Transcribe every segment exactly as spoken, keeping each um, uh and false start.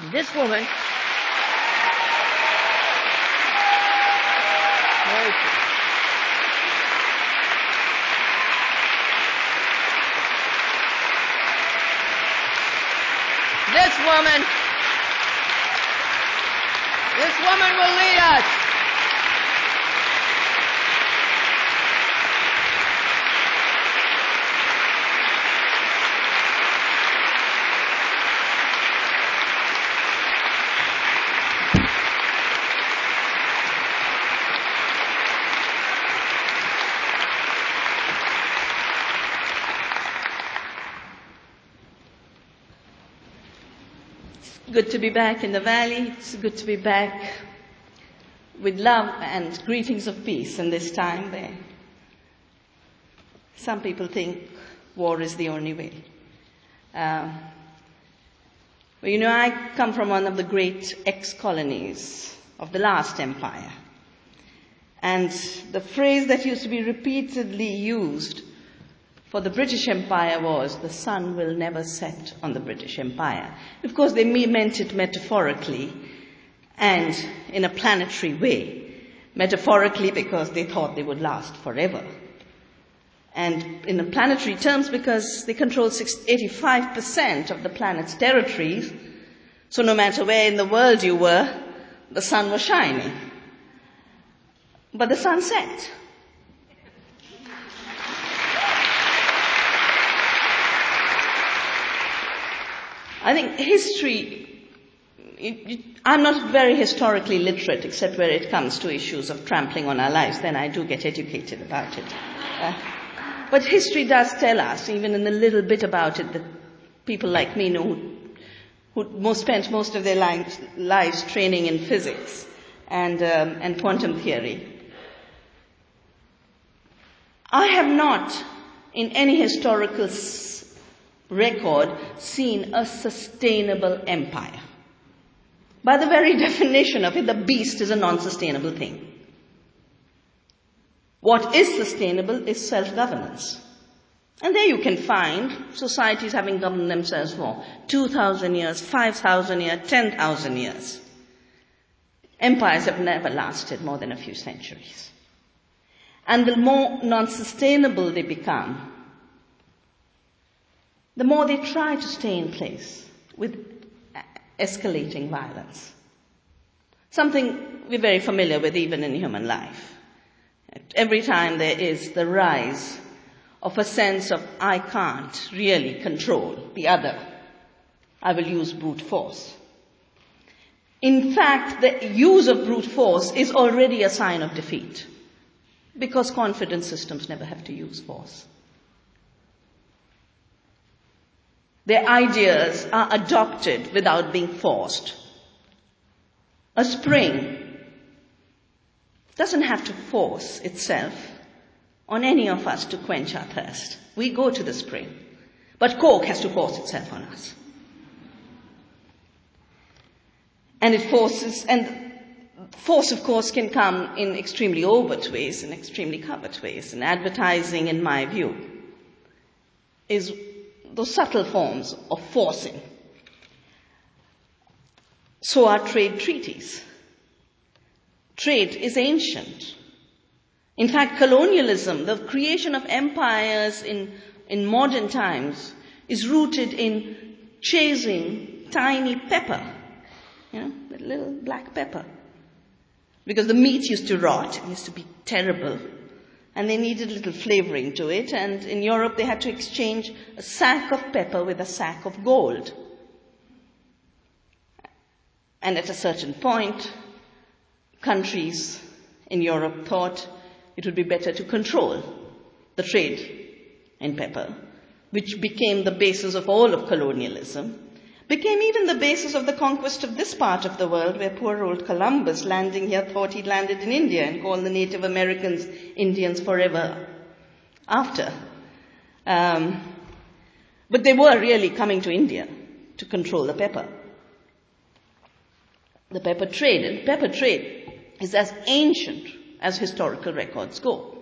This woman, this woman, this woman will lead us. Good to be back in the valley. It's good to be back with love and greetings of peace in this time where some people think war is the only way. Uh, well, you know, I come from one of the great ex-colonies of the last empire. And the phrase that used to be repeatedly used for the British Empire was, the sun will never set on the British Empire. Of course, they meant it metaphorically and in a planetary way. Metaphorically because they thought they would last forever. And in the planetary terms because they control eighty-five percent of the planet's territories. So no matter where in the world you were, the sun was shining. But the sun set. I think history, it, it, I'm not very historically literate except where it comes to issues of trampling on our lives. Then I do get educated about it. Uh, but history does tell us, even in a little bit about it, that people like me know who, who most spent most of their lives, lives training in physics and, um, and quantum theory. I have not, in any historical record, seen a sustainable empire. By the very definition of it, the beast is a non-sustainable thing. What is sustainable is self-governance. And there you can find societies having governed themselves for two thousand years, five thousand years, ten thousand years. Empires have never lasted more than a few centuries. And the more non-sustainable they become, the more they try to stay in place with escalating violence. Something we're very familiar with even in human life. Every time there is the rise of a sense of I can't really control the other, I will use brute force. In fact, the use of brute force is already a sign of defeat because confidence systems never have to use force. Their ideas are adopted without being forced. A spring doesn't have to force itself on any of us to quench our thirst. We go to the spring. But Coke has to force itself on us. And it forces, and force, of course, can come in extremely overt ways and extremely covert ways. And advertising, in my view, is those subtle forms of forcing. So are trade treaties. Trade is ancient. In fact, colonialism, the creation of empires in, in modern times, is rooted in chasing tiny pepper, you know, the little black pepper. Because the meat used to rot, it used to be terrible. And they needed a little flavoring to it, and in Europe they had to exchange a sack of pepper with a sack of gold. And at a certain point, countries in Europe thought it would be better to control the trade in pepper, which became the basis of all of colonialism, became even the basis of the conquest of this part of the world, where poor old Columbus, landing here, thought he'd landed in India and called the Native Americans Indians forever after. Um, but they were really coming to India to control the pepper. The pepper trade, and pepper trade is as ancient as historical records go.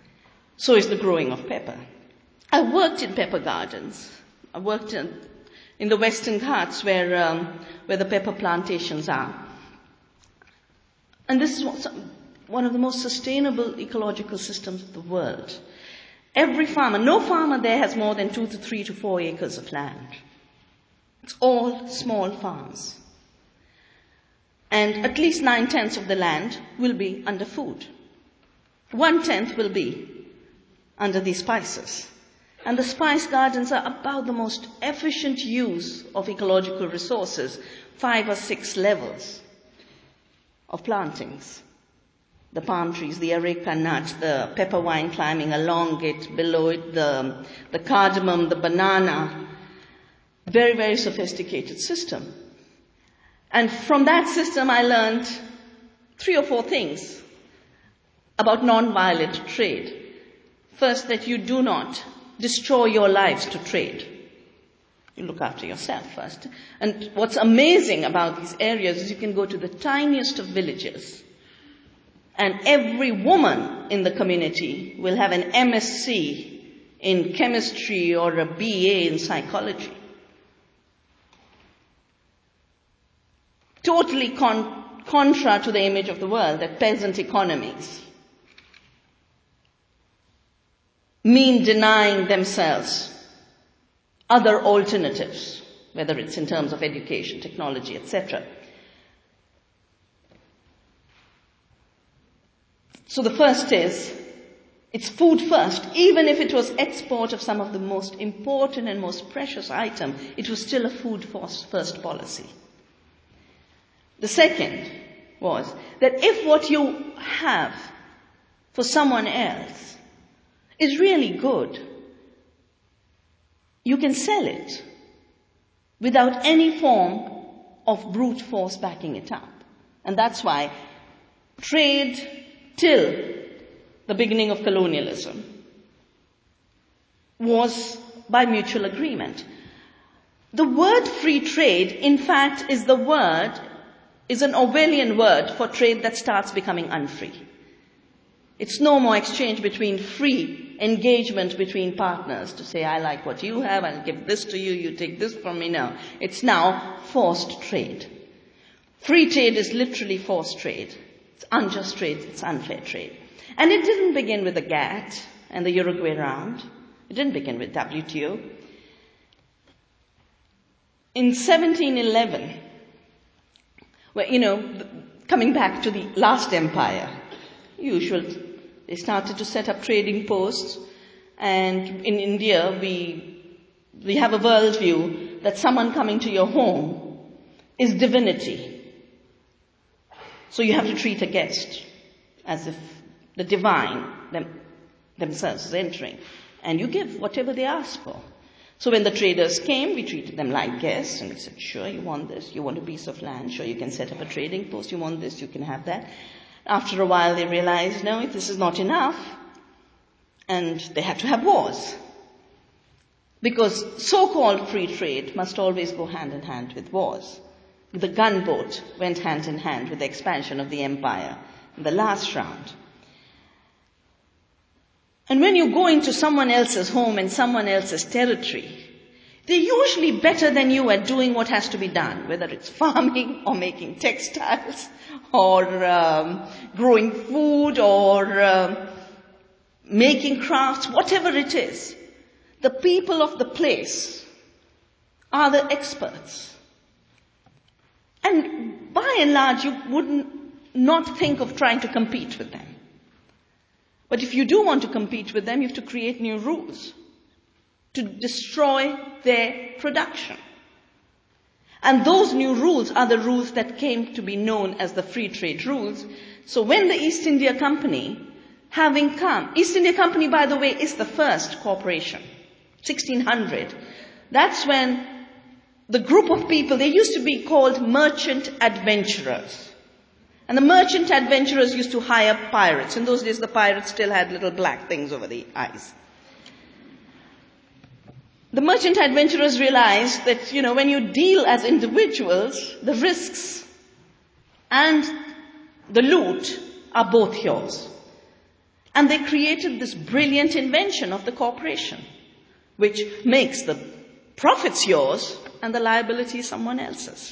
So is the growing of pepper. I worked in pepper gardens. I worked in in the Western Ghats where, um, where the pepper plantations are. And this is one of the most sustainable ecological systems of the world. Every farmer, no farmer there has more than two to three to four acres of land. It's all small farms. And at least nine-tenths of the land will be under food. One-tenth will be under these spices. And the spice gardens are about the most efficient use of ecological resources, five or six levels of plantings. The palm trees, the areca nut, the pepper vine climbing along it, below it, the, the cardamom, the banana. Very, very sophisticated system. And from that system I learned three or four things about non-violent trade. First, that you do not destroy your lives to trade. You look after yourself first. And what's amazing about these areas is you can go to the tiniest of villages and every woman in the community will have an M S c in chemistry or a B A in psychology. Totally con- contra to the image of the world that peasant economies mean denying themselves other alternatives, whether it's in terms of education, technology, et cetera. So the first is, it's food first. Even if it was export of some of the most important and most precious item, it was still a food first policy. The second was that if what you have for someone else is really good, you can sell it without any form of brute force backing it up. And that's why trade till the beginning of colonialism was by mutual agreement. The word free trade, in fact, is the word, is an Orwellian word for trade that starts becoming unfree. It's no more exchange between free engagement between partners to say, I like what you have, I'll give this to you, you take this from me. No, it's now forced trade. Free trade is literally forced trade. It's unjust trade, it's unfair trade. And it didn't begin with the GATT and the Uruguay round. It didn't begin with W T O. In seventeen eleven, well, you know, coming back to the last empire, usual, they started to set up trading posts, and in India we we have a worldview that someone coming to your home is divinity. So you have to treat a guest as if the divine them, themselves is entering, and you give whatever they ask for. So when the traders came, we treated them like guests, and we said, sure, you want this, you want a piece of land, sure, you can set up a trading post, you want this, you can have that. After a while they realized, no, this is not enough, and they had to have wars. Because so-called free trade must always go hand in hand with wars. The gunboat went hand in hand with the expansion of the empire in the last round. And when you go into someone else's home and someone else's territory, they're usually better than you at doing what has to be done, whether it's farming or making textiles or um, growing food or um, making crafts, whatever it is. The people of the place are the experts. And by and large, you wouldn't not think of trying to compete with them. But if you do want to compete with them, you have to create new rules to destroy their production. And those new rules are the rules that came to be known as the free trade rules. So when the East India Company, having come, East India Company, by the way, is the first corporation, sixteen hundred. That's when the group of people, they used to be called merchant adventurers. And the merchant adventurers used to hire pirates. In those days, the pirates still had little black things over the eyes. The merchant adventurers realized that, you know, when you deal as individuals, the risks and the loot are both yours. And they created this brilliant invention of the corporation, which makes the profits yours, and the liability is someone else's.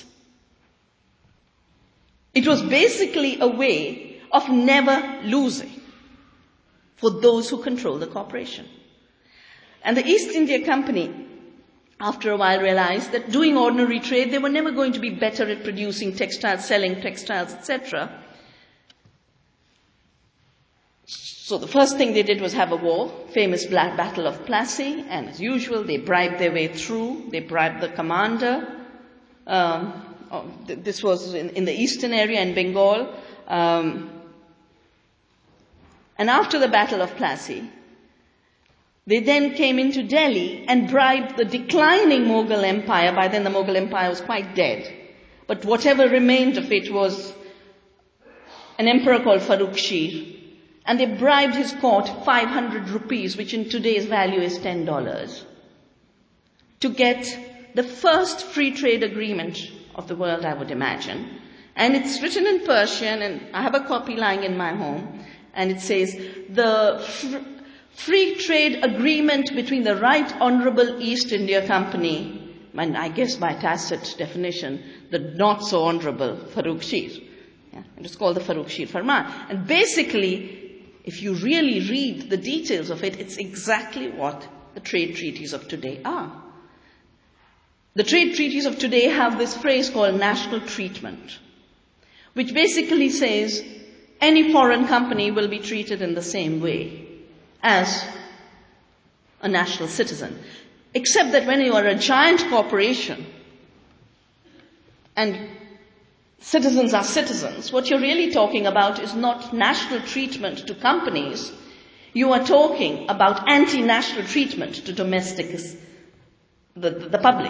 It was basically a way of never losing for those who control the corporation. And the East India Company, after a while, realized that doing ordinary trade, they were never going to be better at producing textiles, selling textiles, et cetera. So the first thing they did was have a war, famous Black Battle of Plassey, and as usual, they bribed their way through. They bribed the commander. Um, oh, th- this was in, in the eastern area in Bengal. Um, and after the Battle of Plassey, they then came into Delhi and bribed the declining Mughal Empire. By then the Mughal Empire was quite dead. But whatever remained of it was an emperor called Farrukh Shir. And they bribed his court five hundred rupees, which in today's value is ten dollars, to get the first free trade agreement of the world, I would imagine. And it's written in Persian, and I have a copy lying in my home, and it says, the fr- free trade agreement between the Right Honorable East India Company, and I guess by tacit definition, the not so honorable Farrukh Shir. Yeah, it is called the Farrukh Shir Farman. And basically, if you really read the details of it, it's exactly what the trade treaties of today are. The trade treaties of today have this phrase called national treatment, which basically says any foreign company will be treated in the same way as a national citizen. Except that when you are a giant corporation and citizens are citizens, what you're really talking about is not national treatment to companies. You are talking about anti-national treatment to domestic, the, the public.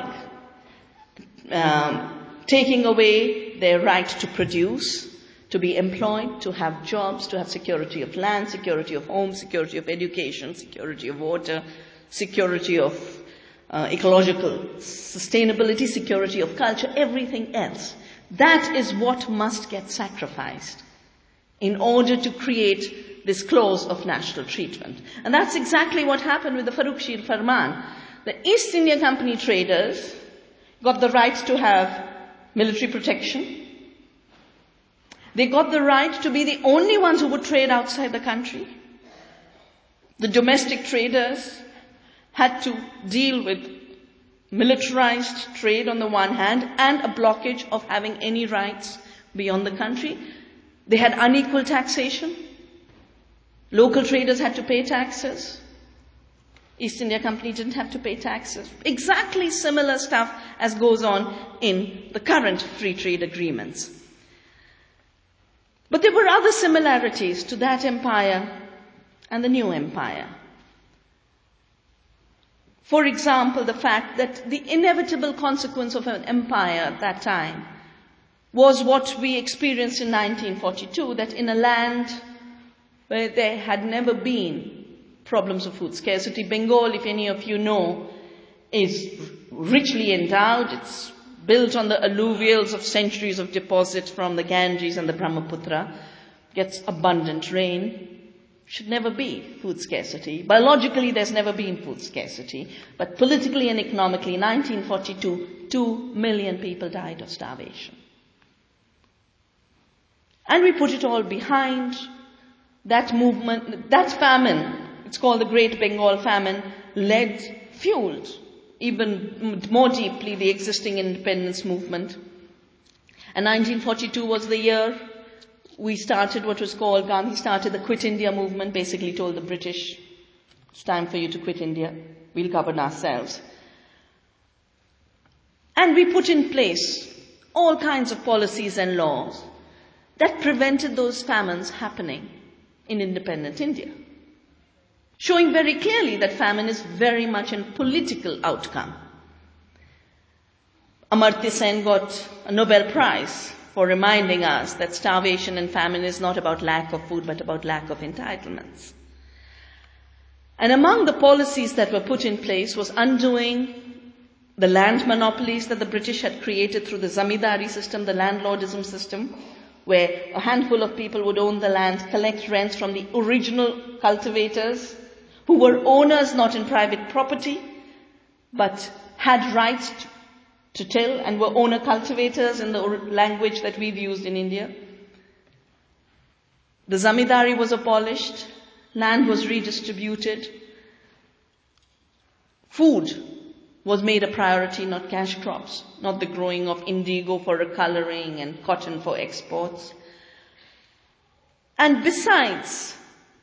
Um, taking away their right to produce, to be employed, to have jobs, to have security of land, security of home, security of education, security of water, security of uh, ecological sustainability, security of culture, everything else. That is what must get sacrificed in order to create this clause of national treatment. And that's exactly what happened with the Farrukh Shir Farman. The East India Company traders got the right to have military protection. They got the right to be the only ones who would trade outside the country. The domestic traders had to deal with militarized trade on the one hand and a blockage of having any rights beyond the country. They had unequal taxation. Local traders had to pay taxes. East India Company didn't have to pay taxes. Exactly similar stuff as goes on in the current free trade agreements. But there were other similarities to that empire and the new empire. For example, the fact that the inevitable consequence of an empire at that time was what we experienced in nineteen forty-two, that in a land where there had never been problems of food scarcity, Bengal, if any of you know, is richly endowed. It's built on the alluvials of centuries of deposits from the Ganges and the Brahmaputra, gets abundant rain. Should never be food scarcity. Biologically, there's never been food scarcity. But politically and economically, in nineteen forty-two, two million people died of starvation. And we put it all behind that movement, that famine. It's called the Great Bengal Famine, led, fueled even more deeply the existing independence movement. And nineteen forty-two was the year we started what was called, Gandhi started the Quit India movement, basically told the British, it's time for you to quit India, we'll govern ourselves. And we put in place all kinds of policies and laws that prevented those famines happening in independent India, showing very clearly that famine is very much a political outcome. Amartya Sen got a Nobel Prize for reminding us that starvation and famine is not about lack of food, but about lack of entitlements. And among the policies that were put in place was undoing the land monopolies that the British had created through the zamindari system, the landlordism system, where a handful of people would own the land, collect rents from the original cultivators, who were owners not in private property, but had rights to till and were owner cultivators in the language that we've used in India. The zamindari was abolished, land was redistributed, food was made a priority, not cash crops, not the growing of indigo for coloring and cotton for exports. And besides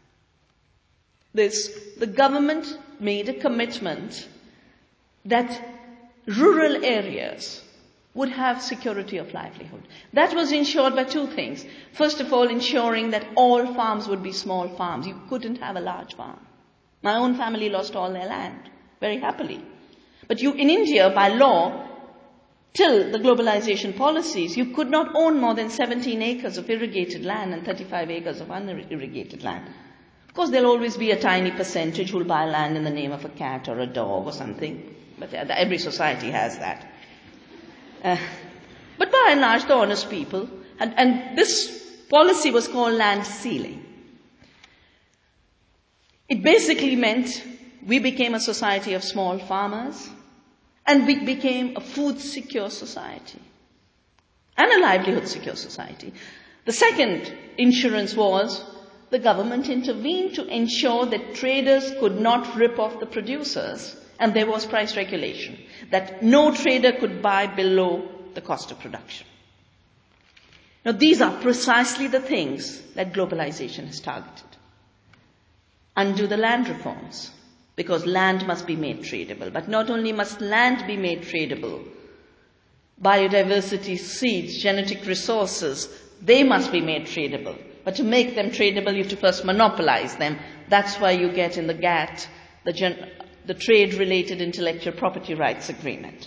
this, the government made a commitment that rural areas would have security of livelihood. That was ensured by two things. First of all, ensuring that all farms would be small farms. You couldn't have a large farm. My own family lost all their land, very happily. But you, in India, by law, till the globalization policies, you could not own more than seventeen acres of irrigated land and thirty-five acres of unirrigated land. Of course, there'll always be a tiny percentage who'll buy land in the name of a cat or a dog or something. But every society has that. Uh, but by and large, the honest people, and, and this policy was called land ceiling. It basically meant we became a society of small farmers, and we became a food-secure society and a livelihood-secure society. The second insurance was the government intervened to ensure that traders could not rip off the producers, and there was price regulation, that no trader could buy below the cost of production. Now, these are precisely the things that globalization has targeted. Undo the land reforms, because land must be made tradable. But not only must land be made tradable, biodiversity, seeds, genetic resources, they must be made tradable. But to make them tradable, you have to first monopolize them. That's why you get in the GATT, the, gen- the Trade-Related Intellectual Property Rights Agreement.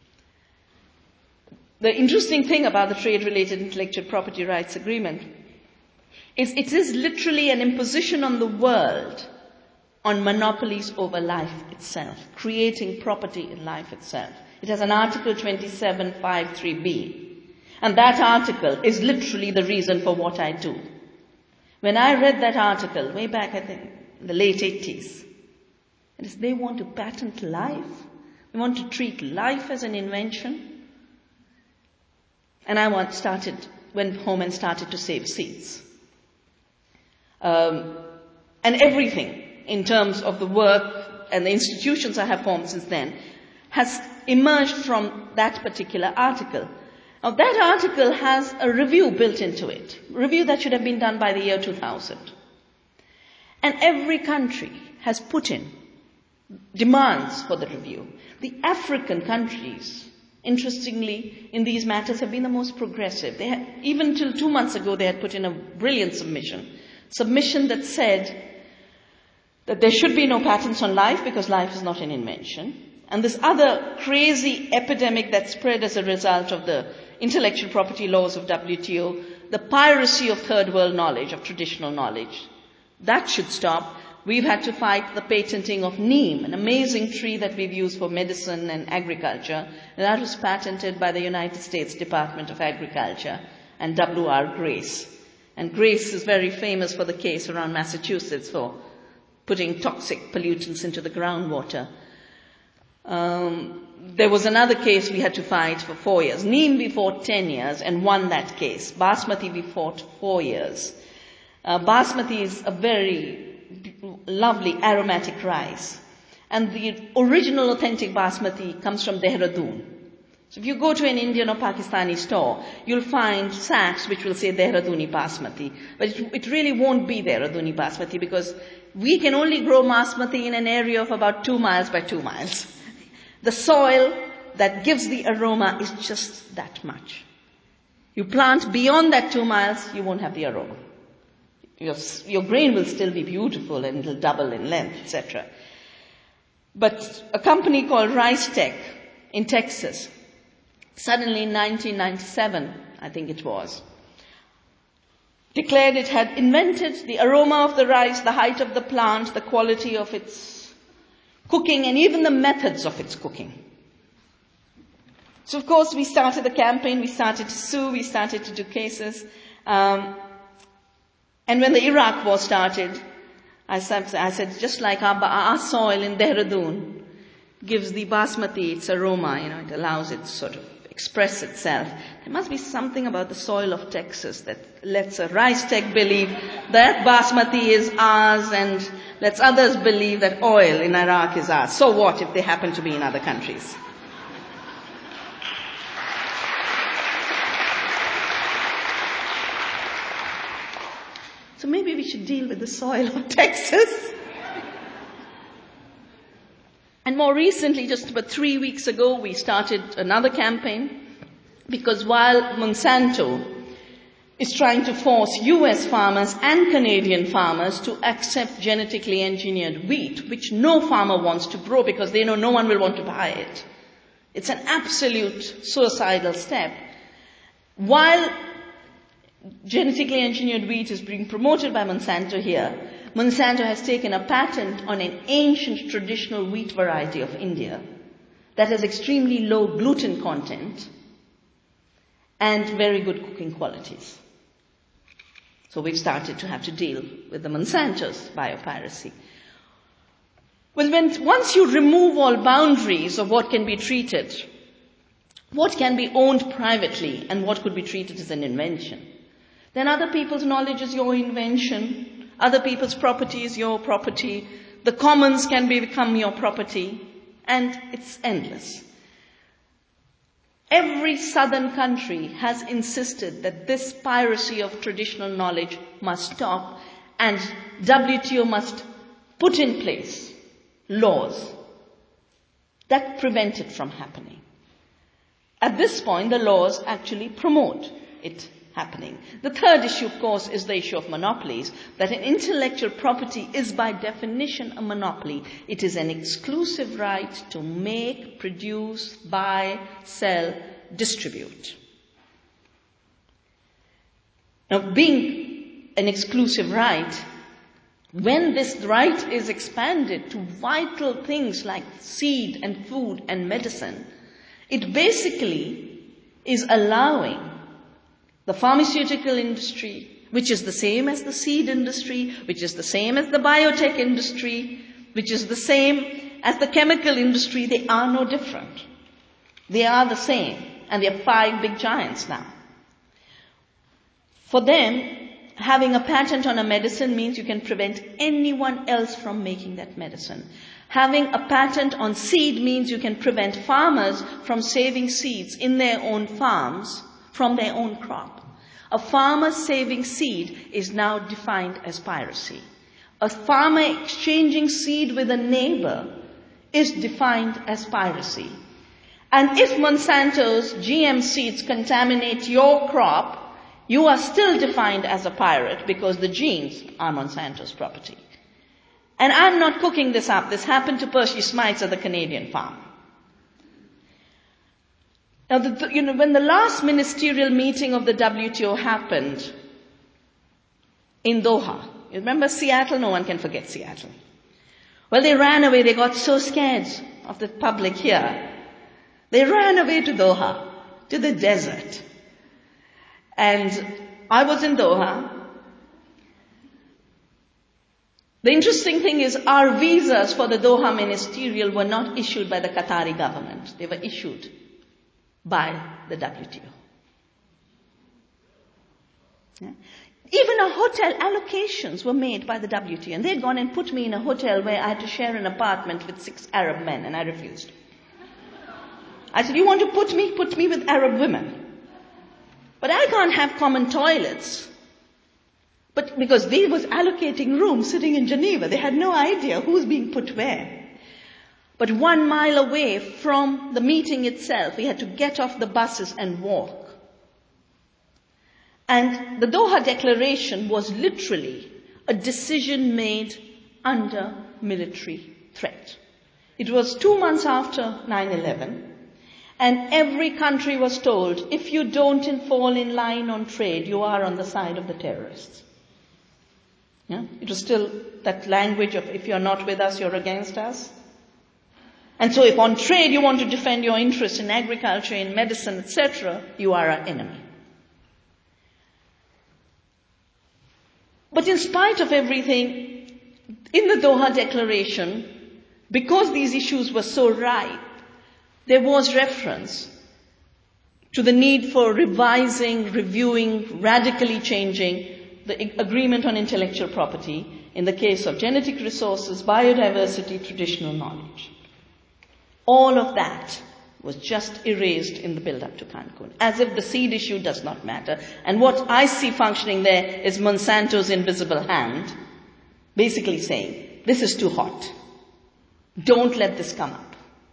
The interesting thing about the Trade-Related Intellectual Property Rights Agreement is it is literally an imposition on the world on monopolies over life itself, creating property in life itself. It has an Article twenty-seven fifty-three B. And that article is literally the reason for what I do. When I read that article, way back, I think, in the late eighties, it is they want to patent life. They want to treat life as an invention. And I want started, went home and started to save seeds. Um, and everything in terms of the work and the institutions I have formed since then has emerged from that particular article. Now, that article has a review built into it, a review that should have been done by the year two thousand. And every country has put in demands for the review. The African countries, interestingly, in these matters have been the most progressive. They had, even till two months ago, they had put in a brilliant submission, submission that said that there should be no patents on life because life is not an invention. And this other crazy epidemic that spread as a result of the intellectual property laws of W T O, the piracy of third world knowledge, of traditional knowledge, that should stop. We've had to fight the patenting of neem, an amazing tree that we've used for medicine and agriculture. And that was patented by the United States Department of Agriculture and W R Grace. And Grace is very famous for the case around Massachusetts for putting toxic pollutants into the groundwater. Um, there was another case we had to fight for four years. Neem we fought ten years and won that case. Basmati we fought four years. Uh, Basmati is a very lovely aromatic rice. And the original authentic Basmati comes from Dehradun. So if you go to an Indian or Pakistani store, you'll find sacks which will say Dehraduni Basmati. But it, it really won't be Dehraduni Basmati because we can only grow Basmati in an area of about two miles by two miles. The soil that gives the aroma is just that much. You plant beyond that two miles, you won't have the aroma. Your, your grain will still be beautiful and it'll double in length, et cetera. But a company called Rice Tech in Texas, suddenly in nineteen ninety-seven, I think it was, declared it had invented the aroma of the rice, the height of the plant, the quality of its cooking, and even the methods of its cooking. So, of course, we started the campaign, we started to sue, we started to do cases. Um, and when the Iraq war started, I said, I said just like our, our soil in Dehradun, gives the basmati its aroma, you know, it allows it to sort of express itself. There must be something about the soil of Texas that lets a rice tech believe that basmati is ours and lets others believe that oil in Iraq is ours. So what if they happen to be in other countries? So maybe we should deal with the soil of Texas. And more recently, just about three weeks ago, we started another campaign because while Monsanto is trying to force U S farmers and Canadian farmers to accept genetically engineered wheat, which no farmer wants to grow because they know no one will want to buy it. It's an absolute suicidal step. While genetically engineered wheat is being promoted by Monsanto here, Monsanto has taken a patent on an ancient traditional wheat variety of India that has extremely low gluten content and very good cooking qualities. So we've started to have to deal with the Monsanto's biopiracy. Well, when, once you remove all boundaries of what can be treated, what can be owned privately and what could be treated as an invention, then other people's knowledge is your invention. Other people's property is your property. The commons can be, become your property. And it's endless. Every southern country has insisted that this piracy of traditional knowledge must stop and W T O must put in place laws that prevent it from happening. At this point, the laws actually promote it happening. The third issue, of course, is the issue of monopolies, that an intellectual property is by definition a monopoly. It is an exclusive right to make, produce, buy, sell, distribute. Now, being an exclusive right, when this right is expanded to vital things like seed and food and medicine, it basically is allowing the pharmaceutical industry, which is the same as the seed industry, which is the same as the biotech industry, which is the same as the chemical industry, they are no different. They are the same, and they are five big giants now. For them, having a patent on a medicine means you can prevent anyone else from making that medicine. Having a patent on seed means you can prevent farmers from saving seeds in their own farms from their own crop. A farmer saving seed is now defined as piracy. A farmer exchanging seed with a neighbor is defined as piracy. And if Monsanto's G M seeds contaminate your crop, you are still defined as a pirate because the genes are Monsanto's property. And I'm not cooking this up. This happened to Percy Smites at the Canadian farm. Now, the, the, you know, when the last ministerial meeting of the W T O happened in Doha, you remember Seattle? No one can forget Seattle. Well, they ran away. They got so scared of the public here. They ran away to Doha, to the desert. And I was in Doha. The interesting thing is our visas for the Doha ministerial were not issued by the Qatari government. They were issued by the W T O. Yeah. Even our hotel allocations were made by the W T O. And they'd gone and put me in a hotel where I had to share an apartment with six Arab men, and I refused. I said, you want to put me? Put me with Arab women. But I can't have common toilets. But because they was allocating rooms sitting in Geneva, they had no idea who was being put where. But one mile away from the meeting itself, we had to get off the buses and walk. And the Doha Declaration was literally a decision made under military threat. It was two months after nine eleven, and every country was told, if you don't fall in line on trade, you are on the side of the terrorists. Yeah? It was still that language of, if you're not with us, you're against us. And so if on trade you want to defend your interests in agriculture, in medicine, et cetera, you are our enemy. But in spite of everything, in the Doha Declaration, because these issues were so ripe, there was reference to the need for revising, reviewing, radically changing the agreement on intellectual property in the case of genetic resources, biodiversity, traditional knowledge. All of that was just erased in the build-up to Cancun, as if the seed issue does not matter. And what I see functioning there is Monsanto's invisible hand, basically saying, this is too hot. Don't let this come up.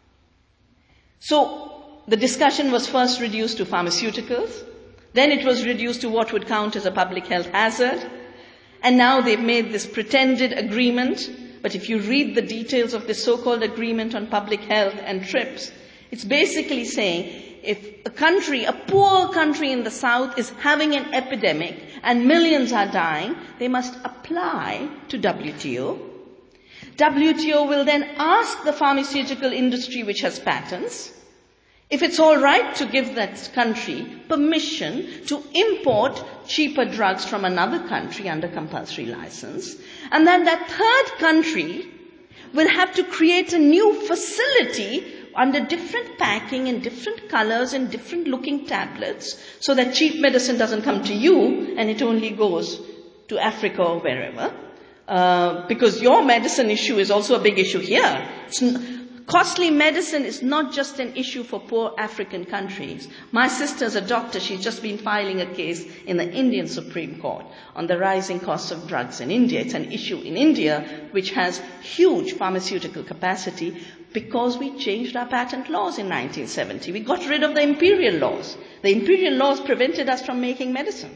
So the discussion was first reduced to pharmaceuticals, then it was reduced to what would count as a public health hazard, and now they've made this pretended agreement. But if you read the details of this so-called agreement on public health and TRIPS, it's basically saying if a country, a poor country in the south is having an epidemic and millions are dying, they must apply to W T O. W T O will then ask the pharmaceutical industry, which has patents, if it's all right to give that country permission to import cheaper drugs from another country under compulsory license, and then that third country will have to create a new facility under different packing in different colors and different looking tablets so that cheap medicine doesn't come to you and it only goes to Africa or wherever. Uh, because your medicine issue is also a big issue here. It's n- Costly medicine is not just an issue for poor African countries. My sister's a doctor. She's just been filing a case in the Indian Supreme Court on the rising costs of drugs in India. It's an issue in India which has huge pharmaceutical capacity because we changed our patent laws in nineteen seventy. We got rid of the imperial laws. The imperial laws prevented us from making medicine.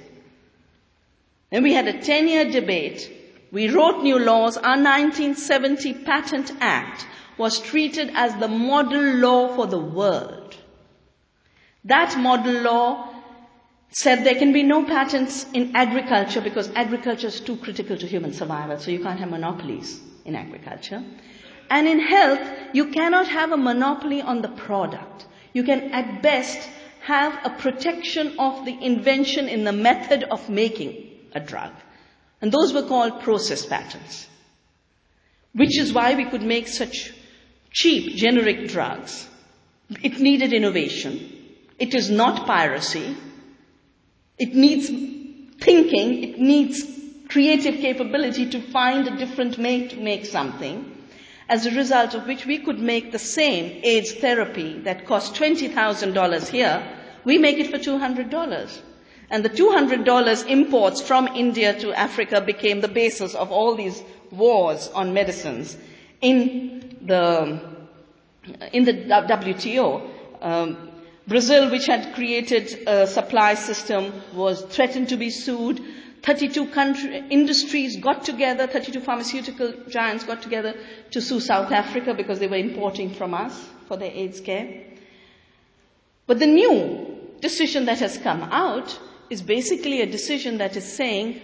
Then we had a ten-year debate. We wrote new laws. Our nineteen seventy Patent Act was treated as the model law for the world. That model law said there can be no patents in agriculture because agriculture is too critical to human survival, so you can't have monopolies in agriculture. And in health, you cannot have a monopoly on the product. You can at best have a protection of the invention in the method of making a drug. And those were called process patents, which is why we could make such cheap generic drugs. It needed innovation. It is not piracy. It needs thinking. It needs creative capability to find a different way to make something, as a result of which we could make the same AIDS therapy that cost twenty thousand dollars here, we make it for two hundred dollars. And the two hundred dollars imports from India to Africa became the basis of all these wars on medicines in the in the W T O. Um, Brazil, which had created a supply system, was threatened to be sued. thirty-two country, industries got together, thirty-two pharmaceutical giants got together to sue South Africa because they were importing from us for their AIDS care. But the new decision that has come out is basically a decision that is saying,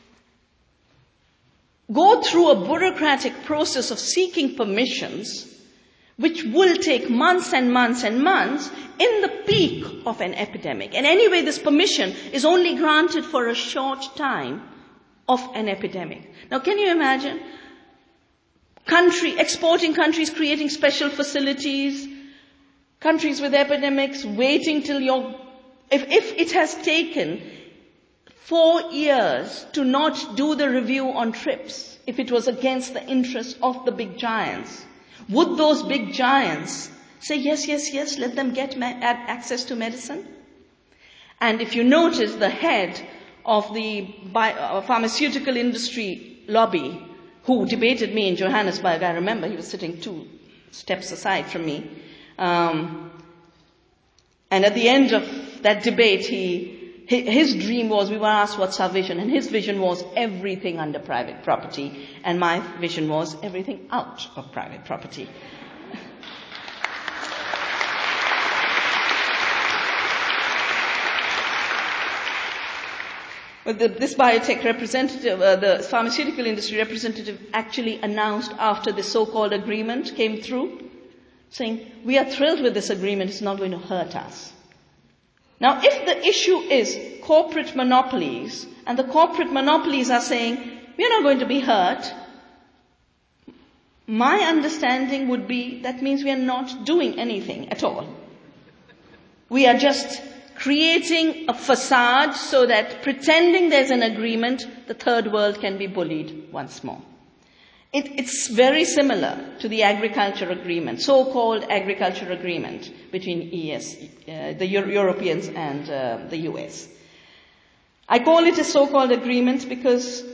go through a bureaucratic process of seeking permissions, which will take months and months and months in the peak of an epidemic. And anyway, this permission is only granted for a short time of an epidemic. Now, can you imagine country, exporting countries creating special facilities, countries with epidemics waiting till you're, if, if it has taken four years to not do the review on TRIPS, if it was against the interests of the big giants, would those big giants say, yes, yes, yes, let them get ma- access to medicine? And if you notice, the head of the bi- uh, pharmaceutical industry lobby, who debated me in Johannesburg, I remember he was sitting two steps aside from me, um, and at the end of that debate, he his dream was, we were asked what's our vision, and his vision was everything under private property, and my vision was everything out of private property. But the, this biotech representative, uh, the pharmaceutical industry representative actually announced after the so-called agreement came through, saying, we are thrilled with this agreement, it's not going to hurt us. Now, if the issue is corporate monopolies, and the corporate monopolies are saying, we are not going to be hurt, My understanding would be that means we are not doing anything at all. We are just creating a facade so that pretending there's an agreement, the third world can be bullied once more. It, it's very similar to the agriculture agreement, so-called agriculture agreement between E S, uh, the Euro- Europeans and uh, the U S. I call it a so-called agreement because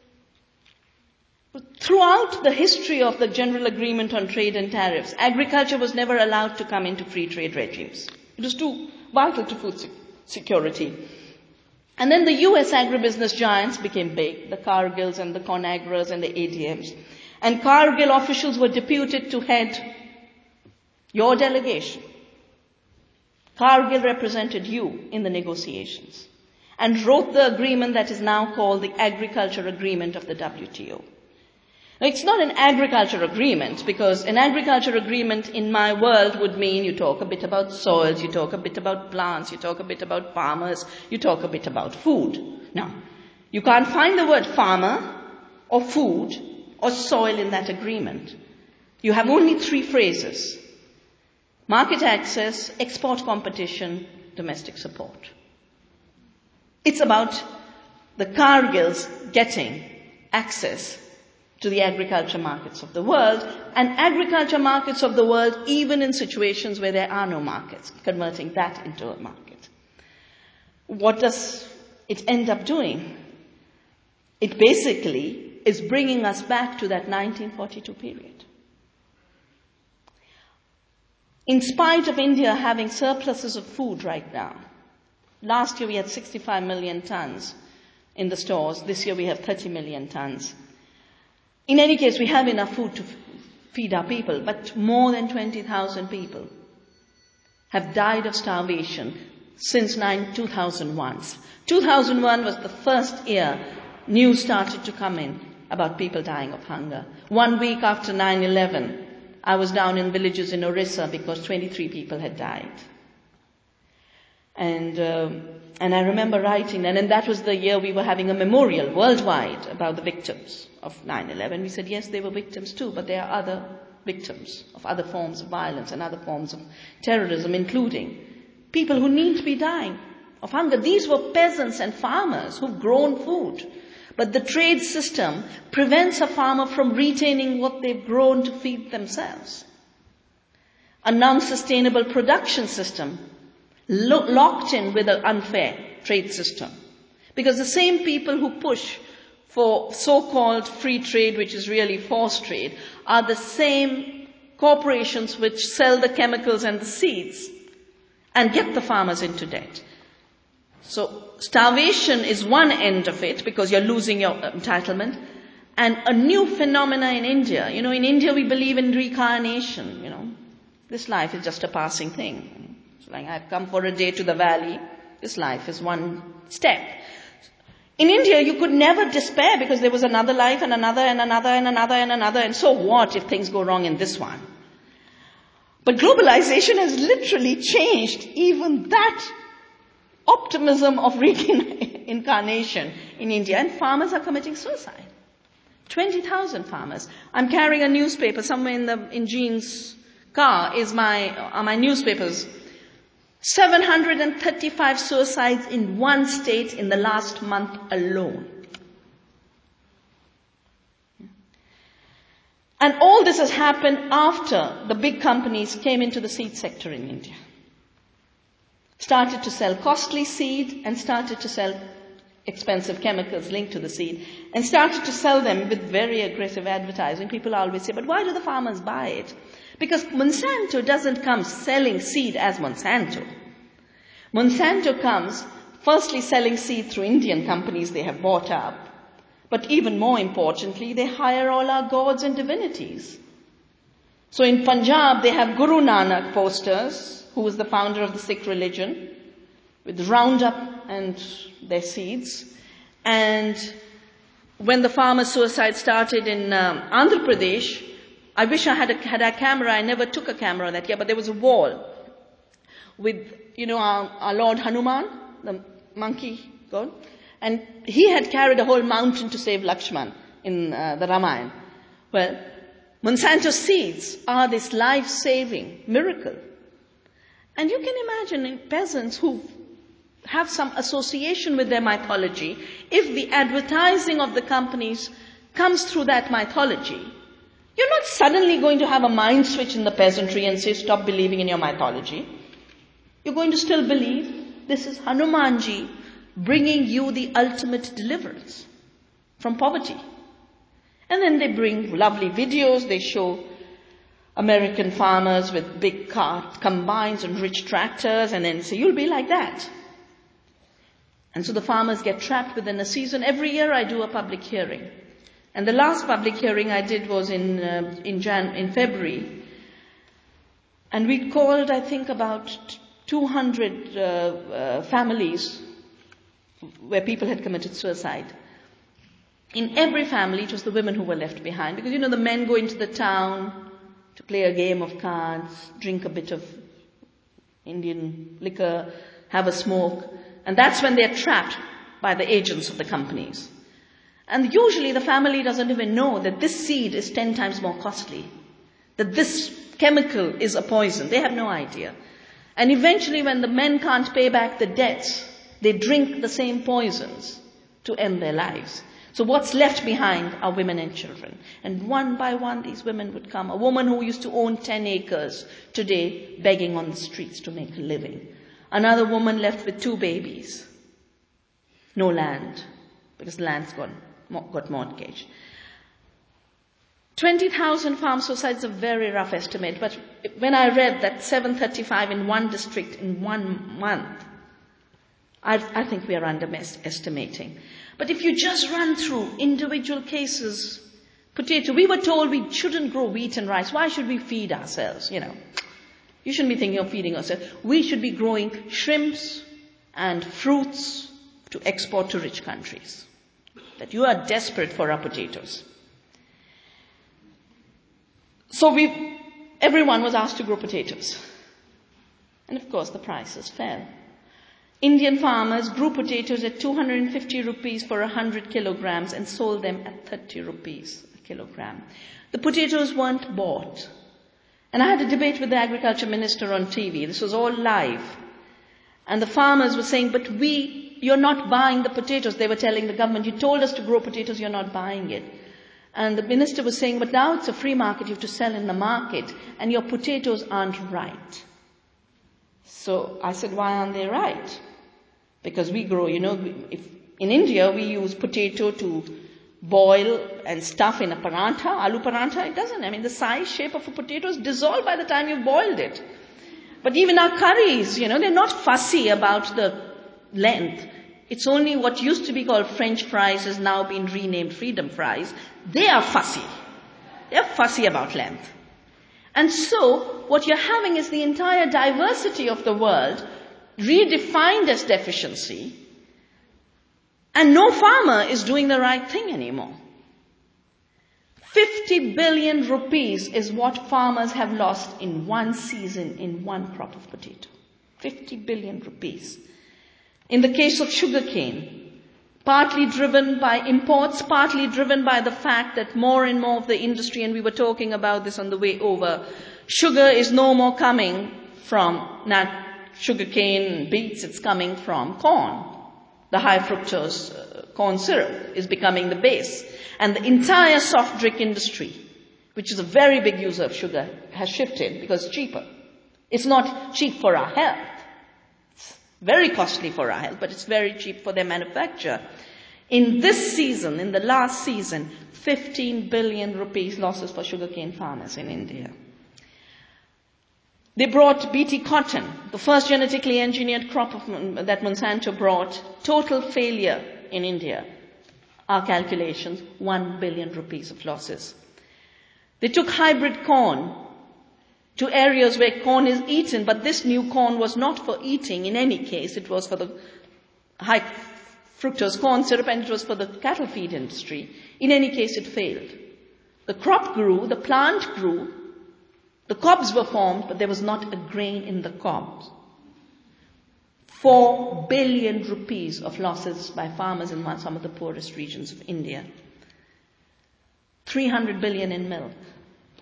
throughout the history of the General Agreement on Trade and Tariffs, agriculture was never allowed to come into free trade regimes. It was too vital to food security. And then the U S agribusiness giants became big, the Cargills and the Conagras and the A D Ms. And Cargill officials were deputed to head your delegation. Cargill represented you in the negotiations and wrote the agreement that is now called the Agriculture Agreement of the W T O. Now, it's not an agriculture agreement because an agriculture agreement in my world would mean you talk a bit about soils, you talk a bit about plants, you talk a bit about farmers, you talk a bit about food. Now, you can't find the word farmer or food or soil in that agreement. You have only three phrases: market access, export competition, domestic support. It's about the Cargills getting access to the agriculture markets of the world, and agriculture markets of the world even in situations where there are no markets, converting that into a market. What does it end up doing? It basically is bringing us back to that nineteen forty-two period. In spite of India having surpluses of food right now, last year we had sixty-five million tons in the stores, this year we have thirty million tons. In any case, we have enough food to f- feed our people, but more than twenty thousand people have died of starvation since two thousand one. two thousand one was the first year news started to come in about people dying of hunger. One week after nine eleven, I was down in villages in Orissa because twenty-three people had died. And um, and I remember writing, and, and that was the year we were having a memorial worldwide about the victims of nine eleven. We said, yes, they were victims too, but there are other victims of other forms of violence and other forms of terrorism, including people who need to be dying of hunger. These were peasants and farmers who've grown food. But the trade system prevents a farmer from retaining what they've grown to feed themselves. A non-sustainable production system lo- locked in with an unfair trade system. Because the same people who push for so-called free trade, which is really forced trade, are the same corporations which sell the chemicals and the seeds and get the farmers into debt. So starvation is one end of it because you're losing your entitlement. And a new phenomena in India. You know, in India we believe in reincarnation, you know. This life is just a passing thing. It's like I've come for a day to the valley. This life is one step. In India you could never despair because there was another life and another and another and another and another. And so what if things go wrong in this one? But globalization has literally changed even that optimism of reincarnation in India, and farmers are committing suicide. twenty thousand farmers. I'm carrying a newspaper somewhere in the in Jean's car is my are my newspapers. seven hundred thirty-five suicides in one state in the last month alone. And all this has happened after the big companies came into the seed sector in India. Started to sell costly seed and started to sell expensive chemicals linked to the seed and started to sell them with very aggressive advertising. People always say, but why do the farmers buy it? Because Monsanto doesn't come selling seed as Monsanto. Monsanto comes firstly selling seed through Indian companies they have bought up. But even more importantly, they hire all our gods and divinities. So in Punjab, they have Guru Nanak posters, who was the founder of the Sikh religion, with Roundup and their seeds. And when the farmer suicide started in um, Andhra Pradesh, I wish I had a, had a camera. I never took a camera that year, but there was a wall with, you know, our, our Lord Hanuman, the monkey god, and he had carried a whole mountain to save Lakshman in uh, the Ramayana. Well, Monsanto seeds are this life-saving miracle. And you can imagine peasants who have some association with their mythology, if the advertising of the companies comes through that mythology, you're not suddenly going to have a mind switch in the peasantry and say, stop believing in your mythology. You're going to still believe this is Hanumanji bringing you the ultimate deliverance from poverty. And then they bring lovely videos, they show American farmers with big car combines and rich tractors, and then say, you'll be like that. And so the farmers get trapped within a season. Every year I do a public hearing. And the last public hearing I did was in uh, in, Jan- in February. And we called, I think, about two hundred uh, uh, families where people had committed suicide. In every family, it was the women who were left behind. Because, you know, the men go into the town to play a game of cards, drink a bit of Indian liquor, have a smoke. And that's when they're trapped by the agents of the companies. And usually the family doesn't even know that this seed is ten times more costly, that this chemical is a poison. They have no idea. And eventually when the men can't pay back the debts, they drink the same poisons to end their lives. So what's left behind are women and children. And one by one these women would come. A woman who used to own ten acres, today begging on the streets to make a living. Another woman left with two babies. No land, because the land's gone, got mortgaged. twenty thousand farm suicides is a very rough estimate, but when I read that seven hundred thirty-five in one district in one month, I, I think we are underestimating. But if you just run through individual cases, potato, we were told we shouldn't grow wheat and rice. Why should we feed ourselves, you know? You shouldn't be thinking of feeding ourselves. We should be growing shrimps and fruits to export to rich countries. That you are desperate for our potatoes. So we, everyone was asked to grow potatoes. And of course the prices fell. Indian farmers grew potatoes at two hundred fifty rupees for one hundred kilograms and sold them at thirty rupees a kilogram. The potatoes weren't bought. And I had a debate with the agriculture minister on T V. This was all live. And the farmers were saying, but we, you're not buying the potatoes. They were telling the government, you told us to grow potatoes, you're not buying it. And the minister was saying, but now it's a free market, you have to sell in the market, and your potatoes aren't right. So I said, why aren't they right? Because we grow, you know, if in India we use potato to boil and stuff in a parantha, aloo parantha, it doesn't. I mean, the size, shape of a potato is dissolved by the time you've boiled it. But even our curries, you know, they're not fussy about the length. It's only what used to be called French fries has now been renamed freedom fries. They are fussy. They're fussy about length. And so, what you're having is the entire diversity of the world redefined as deficiency, and no farmer is doing the right thing anymore. fifty billion rupees is what farmers have lost in one season in one crop of potato. fifty billion rupees. In the case of sugarcane, partly driven by imports, partly driven by the fact that more and more of the industry, and we were talking about this on the way over, sugar is no more coming from nat- sugarcane and beets, it's coming from corn. The high fructose uh, corn syrup is becoming the base. And the entire soft drink industry, which is a very big user of sugar, has shifted because it's cheaper. It's not cheap for our health. It's very costly for our health, but it's very cheap for their manufacture. In this season, in the last season, fifteen billion rupees losses for sugarcane farmers in India. They brought B T cotton, the first genetically engineered crop of, that Monsanto brought, total failure in India. Our calculations, one billion rupees of losses. They took hybrid corn to areas where corn is eaten, but this new corn was not for eating in any case. It was for the high fructose corn syrup, and it was for the cattle feed industry. In any case, it failed. The crop grew, the plant grew, the cobs were formed, but there was not a grain in the cobs. Four billion rupees of losses by farmers in one, some of the poorest regions of India. Three hundred billion in milk.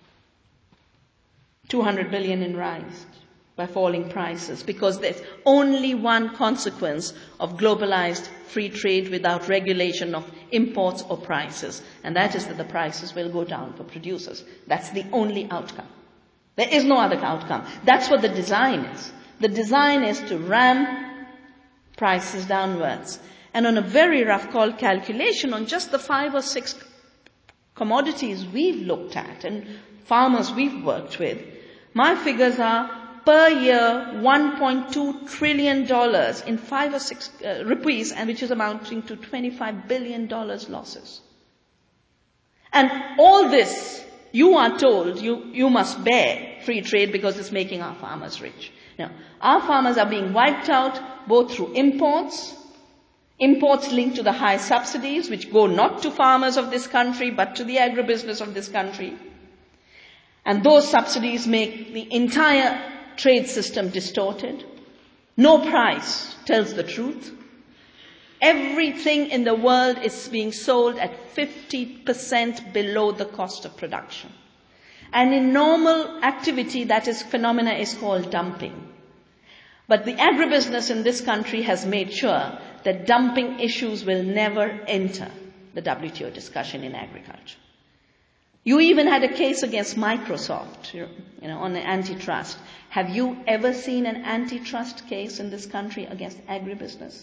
two hundred billion in rice by falling prices, because there's only one consequence of globalized free trade without regulation of imports or prices, and that is that the prices will go down for producers. That's the only outcome. There is no other outcome. That's what the design is. The design is to ram prices downwards. And on a very rough call calculation, on just the five or six commodities we've looked at and farmers we've worked with, my figures are per year one point two trillion dollars in five or six uh, rupees, and which is amounting to twenty-five billion dollars losses. And all this, you are told you, you must bear free trade because it's making our farmers rich. Now, our farmers are being wiped out both through imports, imports linked to the high subsidies, which go not to farmers of this country, but to the agribusiness of this country. And those subsidies make the entire trade system distorted. No price tells the truth. Everything in the world is being sold at fifty percent below the cost of production. And in normal activity, that is phenomena is called dumping. But the agribusiness in this country has made sure that dumping issues will never enter the W T O discussion in agriculture. You even had a case against Microsoft, you know, on the antitrust. Have you ever seen an antitrust case in this country against agribusiness?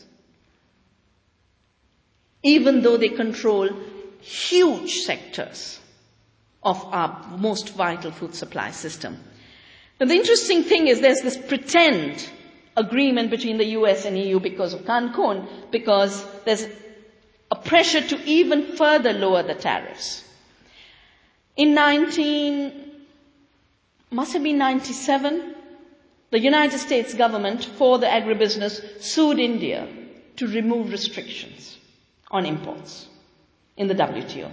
Even though they control huge sectors of our most vital food supply system. Now, the interesting thing is there's this pretend agreement between the U S and E U because of Cancun, because there's a pressure to even further lower the tariffs. In nineteen, must have been ninety-seven, the United States government, for the agribusiness, sued India to remove restrictions on imports in the W T O.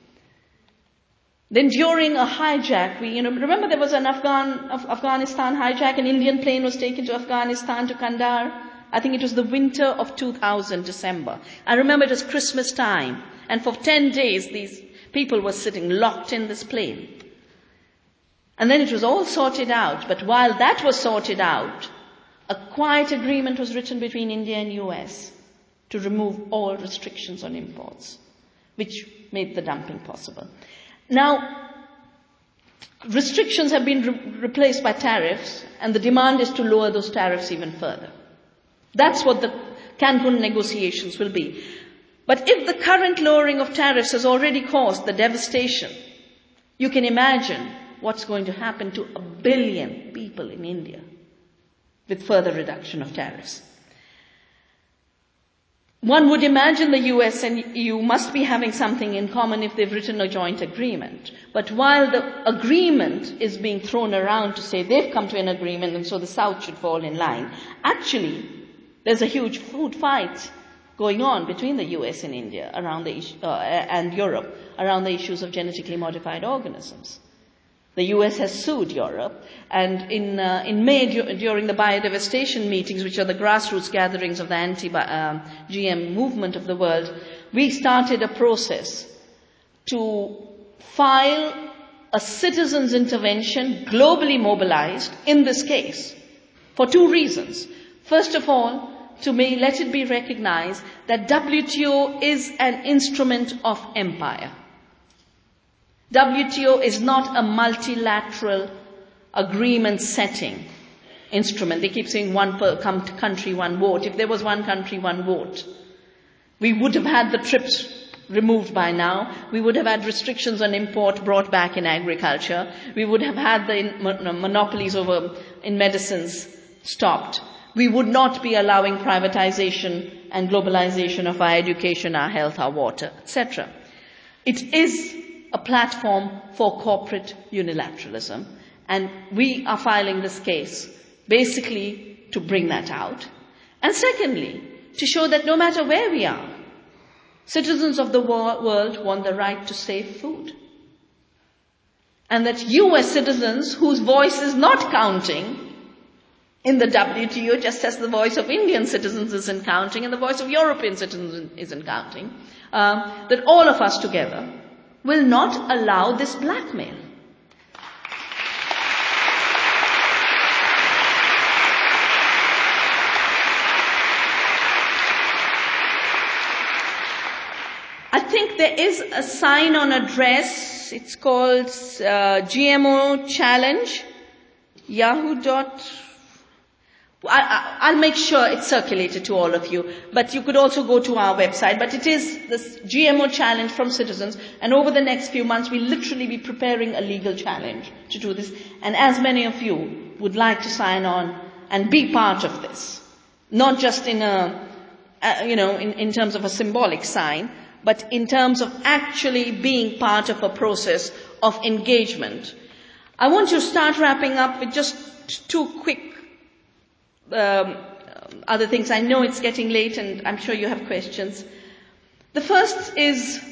Then during a hijack, we, you know, remember there was an Afghan, Af- Afghanistan hijack, an Indian plane was taken to Afghanistan, to Kandahar. I think it was the winter of two thousand, December. I remember it was Christmas time, and for ten days these people were sitting locked in this plane. And then it was all sorted out, but while that was sorted out, a quiet agreement was written between India and U S to remove all restrictions on imports, which made the dumping possible. Now, restrictions have been re- replaced by tariffs, and the demand is to lower those tariffs even further. That's what the Cancun negotiations will be. But if the current lowering of tariffs has already caused the devastation, you can imagine what's going to happen to a billion people in India with further reduction of tariffs. One would imagine the U S and E U must be having something in common if they've written a joint agreement. But while the agreement is being thrown around to say they've come to an agreement and so the South should fall in line, actually there's a huge food fight going on between the U S and India around the issue, uh, and Europe around the issues of genetically modified organisms. The U S has sued Europe, and in uh, in May du- during the biodevastation meetings, which are the grassroots gatherings of the anti-G M movement of the world, we started a process to file a citizens' intervention, globally mobilized, in this case, for two reasons. First of all, to me, let it be recognized that W T O is an instrument of empire. W T O is not a multilateral agreement-setting instrument. They keep saying one per country, one vote. If there was one country, one vote, we would have had the TRIPS removed by now. We would have had restrictions on import brought back in agriculture. We would have had the monopolies over in medicines stopped. We would not be allowing privatization and globalization of our education, our health, our water, et cetera. It is a platform for corporate unilateralism, and we are filing this case basically to bring that out. And secondly, to show that no matter where we are, citizens of the world want the right to safe food. And that U S citizens whose voice is not counting in the W T O, just as the voice of Indian citizens isn't counting and the voice of European citizens isn't counting, uh, that all of us together will not allow this blackmail. think there is a sign on a dress. It's called uh, G M O Challenge. Yahoo dot. I, I, I'll make sure it's circulated to all of you. But you could also go to our website. But it is this G M O Challenge from citizens. And over the next few months, we'll literally be preparing a legal challenge to do this. And as many of you would like to sign on and be part of this, not just in a, uh, you know, in, in terms of a symbolic sign, but in terms of actually being part of a process of engagement. I want to start wrapping up with just two quick um, other things. I know it's getting late and I'm sure you have questions. The first is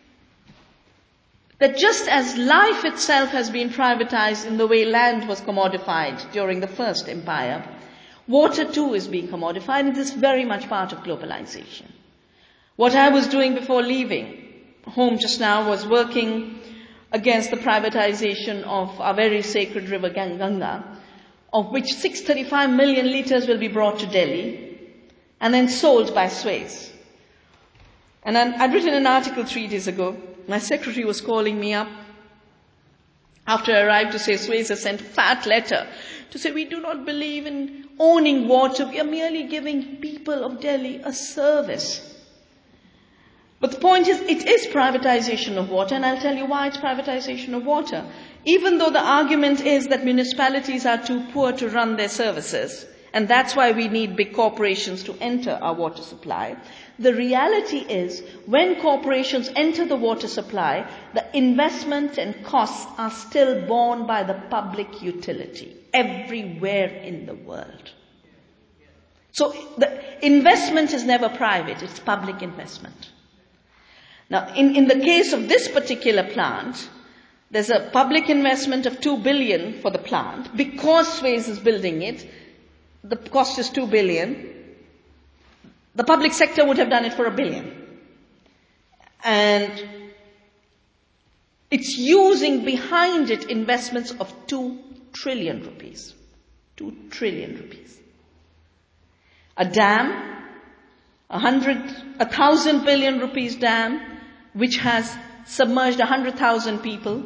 that just as life itself has been privatized in the way land was commodified during the first empire, water too is being commodified, and it is very much part of globalization. What I was doing before leaving home just now was working against the privatization of our very sacred river Ganga, of which six hundred thirty-five million litres will be brought to Delhi and then sold by Suez. And I'd written an article three days ago. My secretary was calling me up after I arrived to say Suez has sent a fat letter to say we do not believe in owning water. We are merely giving people of Delhi a service. But the point is, it is privatization of water, and I'll tell you why it's privatization of water. Even though the argument is that municipalities are too poor to run their services, and that's why we need big corporations to enter our water supply, the reality is, when corporations enter the water supply, the investment and costs are still borne by the public utility, everywhere in the world. So the investment is never private, it's public investment. Now, in, in the case of this particular plant, there's a public investment of two billion dollars for the plant. Because Suez is building it, the cost is two billion dollars. The public sector would have done it for a billion. And it's using behind it investments of two trillion rupees. Two trillion rupees. A dam, a hundred, a thousand billion rupees dam, which has submerged a hundred thousand people,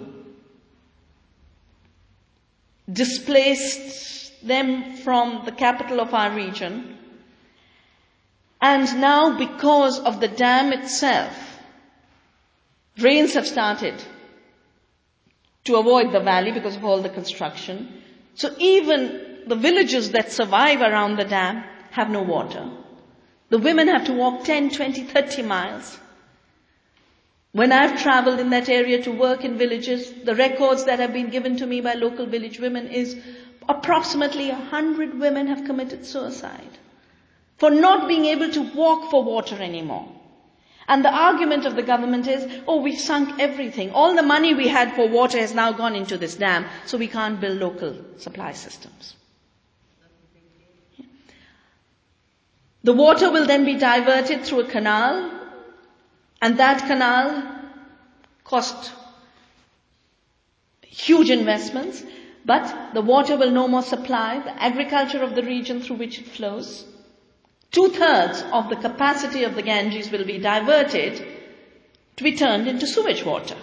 displaced them from the capital of our region, and now because of the dam itself, rains have started to avoid the valley because of all the construction. So even the villages that survive around the dam have no water. The women have to walk ten, twenty, thirty miles. When I've traveled in that area to work in villages, the records that have been given to me by local village women is approximately a hundred women have committed suicide for not being able to walk for water anymore. And the argument of the government is, oh, we've sunk everything. All the money we had for water has now gone into this dam, so we can't build local supply systems. The water will then be diverted through a canal, and that canal cost huge investments, but the water will no more supply the agriculture of the region through which it flows. Two-thirds of the capacity of the Ganges will be diverted to be turned into sewage water.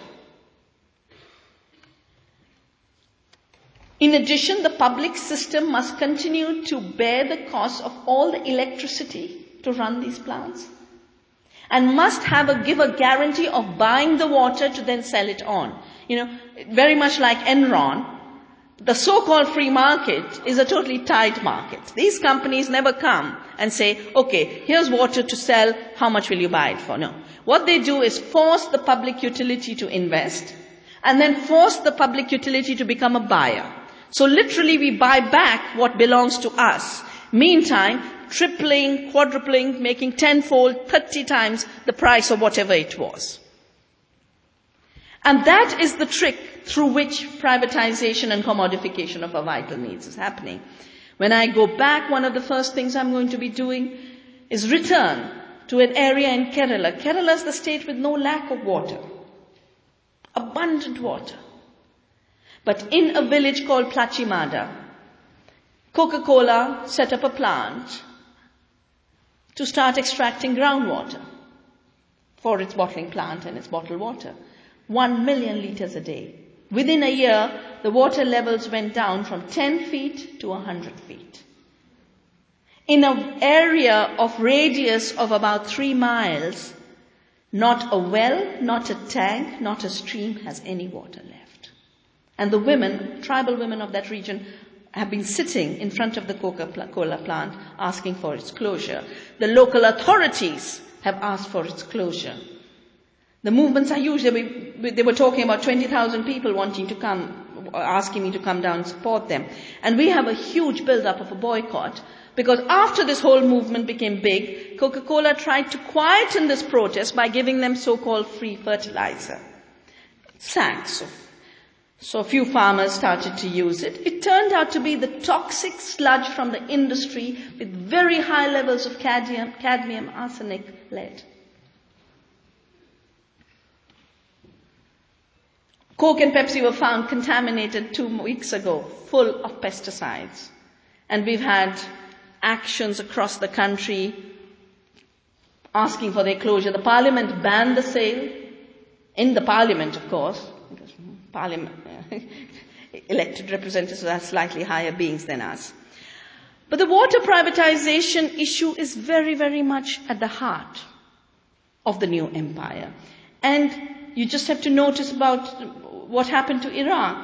In addition, the public system must continue to bear the cost of all the electricity to run these plants, and must have a, give a guarantee of buying the water to then sell it on. You know, very much like Enron, the so-called free market is a totally tight market. These companies never come and say, okay, here's water to sell, how much will you buy it for? No. What they do is force the public utility to invest, and then force the public utility to become a buyer. So literally we buy back what belongs to us. Meantime, tripling, quadrupling, making tenfold, thirty times the price of whatever it was. And that is the trick through which privatization and commodification of our vital needs is happening. When I go back, one of the first things I'm going to be doing is return to an area in Kerala. Kerala is the state with no lack of water. Abundant water. But in a village called Plachimada, Coca-Cola set up a plant to start extracting groundwater for its bottling plant and its bottled water. One million litres a day. Within a year, the water levels went down from ten feet to one hundred feet. In an area of radius of about three miles, not a well, not a tank, not a stream has any water left. And the women, tribal women of that region, have been sitting in front of the Coca-Cola plant asking for its closure. The local authorities have asked for its closure. The movements are huge. They were, they were talking about twenty thousand people wanting to come, asking me to come down and support them. And we have a huge build-up of a boycott, because after this whole movement became big, Coca-Cola tried to quieten this protest by giving them so-called free fertilizer. Sacks of So a few farmers started to use it. It turned out to be the toxic sludge from the industry with very high levels of cadmium, cadmium arsenic, lead. Coke and Pepsi were found contaminated two weeks ago, full of pesticides. And we've had actions across the country asking for their closure. The parliament banned the sale, in the parliament, of course, because parliament, elected representatives are slightly higher beings than us. But the water privatization issue is very, very much at the heart of the new empire. And you just have to notice about what happened to Iraq.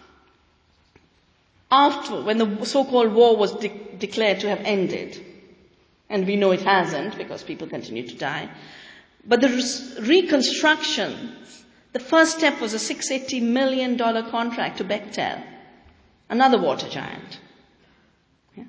After, when the so-called war was de- declared to have ended, and we know it hasn't because people continue to die, but the re- reconstruction, the first step was a six hundred eighty million dollars contract to Bechtel, another water giant. Yeah.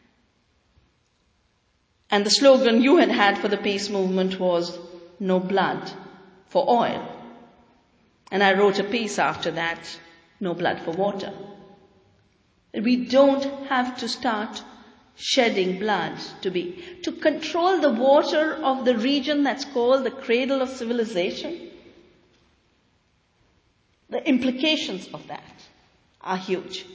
And the slogan you had had for the peace movement was, no blood for oil. And I wrote a piece after that, no blood for water. We don't have to start shedding blood to be, to control the water of the region that's called the cradle of civilization. The implications of that are huge.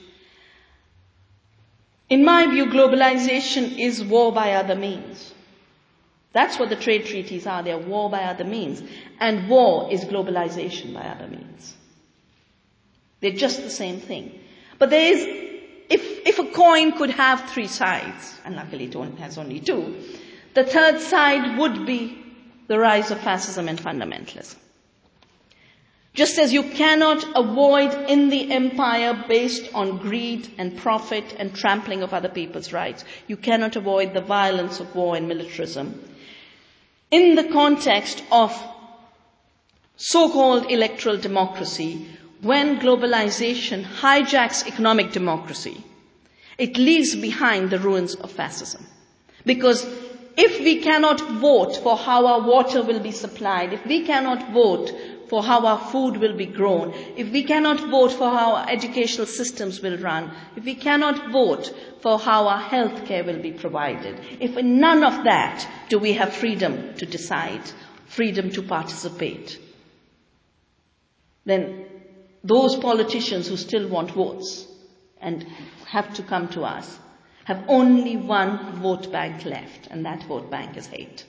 In my view, globalization is war by other means. That's what the trade treaties are. They are war by other means. And war is globalization by other means. They're just the same thing. But there is, if, if a coin could have three sides, and luckily it has only two, the third side would be the rise of fascism and fundamentalism. Just as you cannot avoid in the empire based on greed and profit and trampling of other people's rights, you cannot avoid the violence of war and militarism. In the context of so-called electoral democracy, when globalization hijacks economic democracy, it leaves behind the ruins of fascism. Because if we cannot vote for how our water will be supplied, if we cannot vote for how our food will be grown, if we cannot vote for how our educational systems will run, if we cannot vote for how our health care will be provided, if in none of that do we have freedom to decide, freedom to participate, then those politicians who still want votes and have to come to us have only one vote bank left, and that vote bank is hate.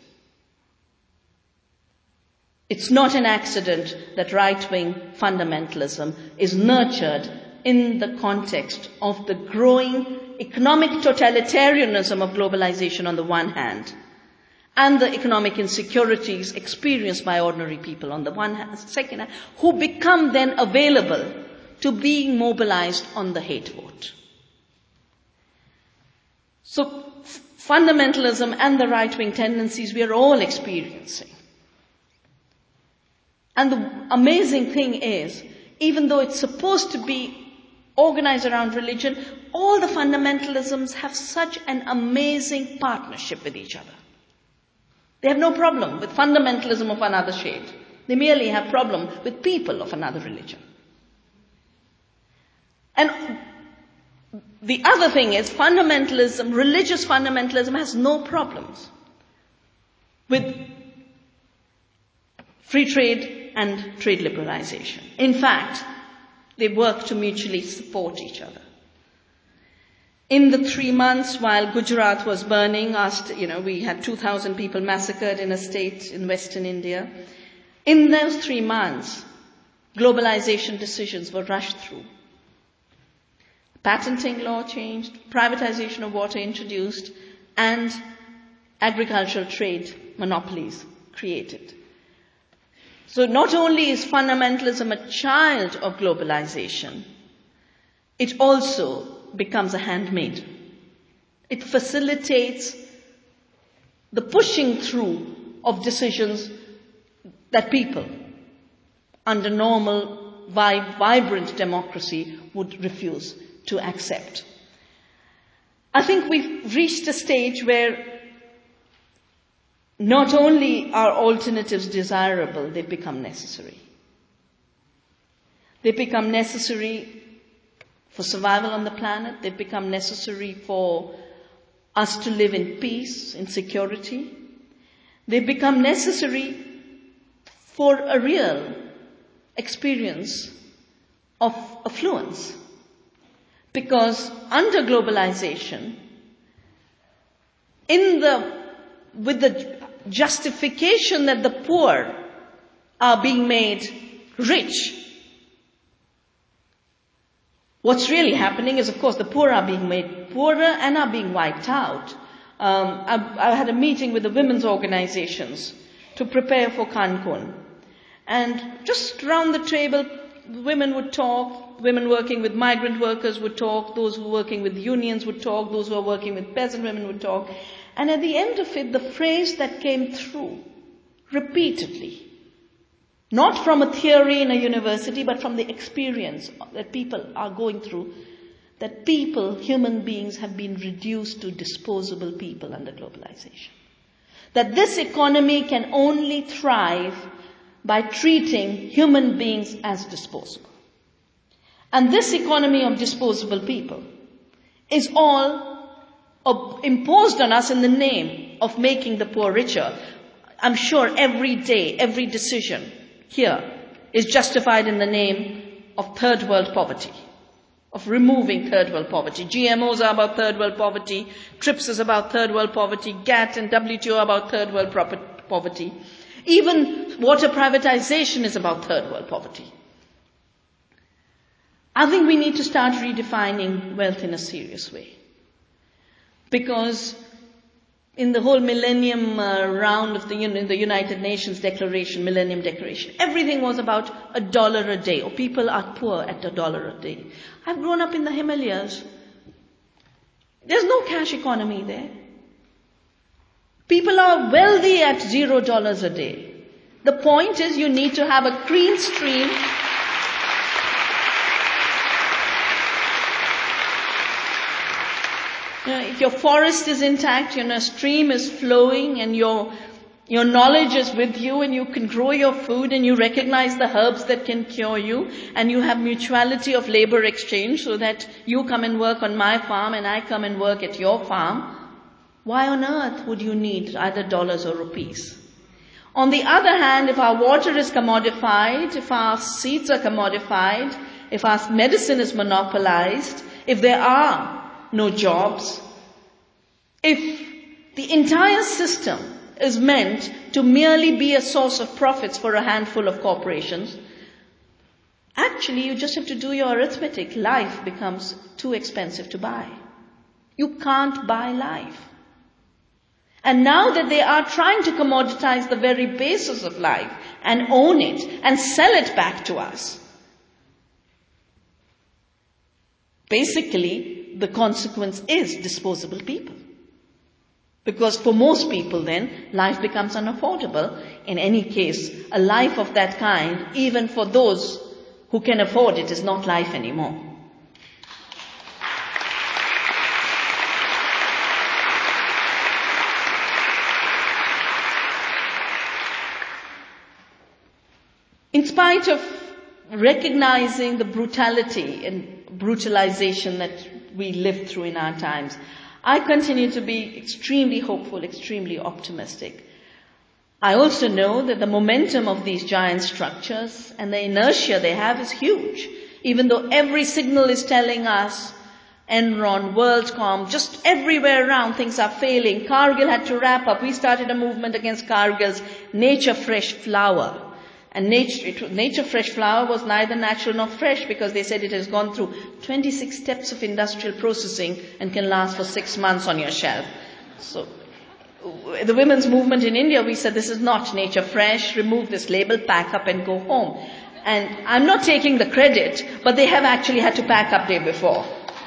It's not an accident that right-wing fundamentalism is nurtured in the context of the growing economic totalitarianism of globalization on the one hand, and the economic insecurities experienced by ordinary people on the one hand, second hand, who become then available to being mobilized on the hate vote. So fundamentalism and the right-wing tendencies we are all experiencing. And the amazing thing is, even though it's supposed to be organized around religion, all the fundamentalisms have such an amazing partnership with each other. They have no problem with fundamentalism of another shade. They merely have problem with people of another religion. And the other thing is, fundamentalism, religious fundamentalism has no problems with free trade and trade liberalization. In fact, they work to mutually support each other. In the three months while Gujarat was burning, asked, you know, we had two thousand people massacred in a state in Western India. In those three months, globalization decisions were rushed through. Patenting law changed, privatization of water introduced, and agricultural trade monopolies created. So not only is fundamentalism a child of globalization, it also becomes a handmaid. It facilitates the pushing through of decisions that people under normal, vibrant democracy would refuse to accept. I think we've reached a stage where not only are alternatives desirable, they become necessary. They become necessary for survival on the planet. They become necessary for us to live in peace, in security. They become necessary for a real experience of affluence. Because under globalization, in the, with the justification that the poor are being made rich, what's really happening is, of course, the poor are being made poorer and are being wiped out. Um, I, I had a meeting with the women's organizations to prepare for Cancun. And just around the table, women would talk, women working with migrant workers would talk, those who were working with unions would talk, those who were working with peasant women would talk. And at the end of it, the phrase that came through repeatedly, not from a theory in a university, but from the experience that people are going through, that people, human beings, have been reduced to disposable people under globalization. That this economy can only thrive by treating human beings as disposable. And this economy of disposable people is all imposed on us in the name of making the poor richer. I'm sure every day, every decision here is justified in the name of third world poverty, of removing third world poverty. G M Os are about third world poverty, TRIPS is about third world poverty, G A T and W T O are about third world poverty. Even water privatization is about third world poverty. I think we need to start redefining wealth in a serious way. Because in the whole millennium uh, round of the, in the United Nations Declaration, Millennium Declaration, everything was about a dollar a day, or people are poor at a dollar a day. I've grown up in the Himalayas. There's no cash economy there. People are wealthy at zero dollars a day. The point is you need to have a clean stream. You know, if your forest is intact, you know, a stream is flowing and your, your knowledge is with you and you can grow your food and you recognize the herbs that can cure you and you have mutuality of labor exchange so that you come and work on my farm and I come and work at your farm, why on earth would you need either dollars or rupees? On the other hand, if our water is commodified, if our seeds are commodified, if our medicine is monopolized, if there are no jobs, if the entire system is meant to merely be a source of profits for a handful of corporations, actually you just have to do your arithmetic. Life becomes too expensive to buy. You can't buy life. And now that they are trying to commoditize the very basis of life and own it and sell it back to us, basically the consequence is disposable people. Because for most people then, life becomes unaffordable. In any case, a life of that kind, even for those who can afford it, is not life anymore. In spite of recognizing the brutality and brutalization that we live through in our times, I continue to be extremely hopeful, extremely optimistic. I also know that the momentum of these giant structures and the inertia they have is huge. Even though every signal is telling us, Enron, WorldCom, just everywhere around things are failing. Cargill had to wrap up. We started a movement against Cargill's Nature Fresh flour. And nature, it, Nature Fresh flour was neither natural nor fresh because they said it has gone through twenty-six steps of industrial processing and can last for six months on your shelf. So the women's movement in India, we said this is not Nature Fresh, remove this label, pack up and go home. And I'm not taking the credit, but they have actually had to pack up day before.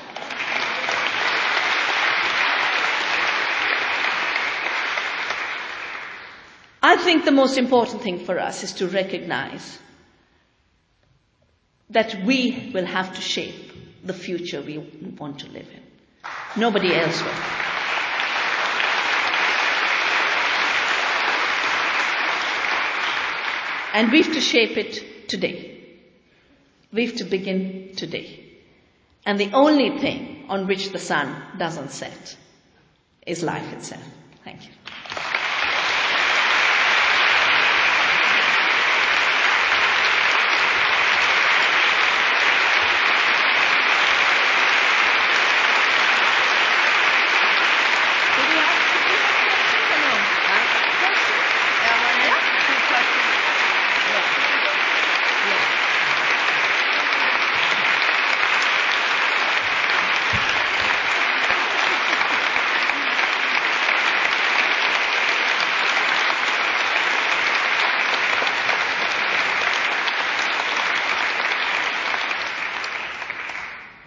I think the most important thing for us is to recognize that we will have to shape the future we want to live in. Nobody else will. And we have to shape it today. We have to begin today. And the only thing on which the sun doesn't set is life itself. Thank you.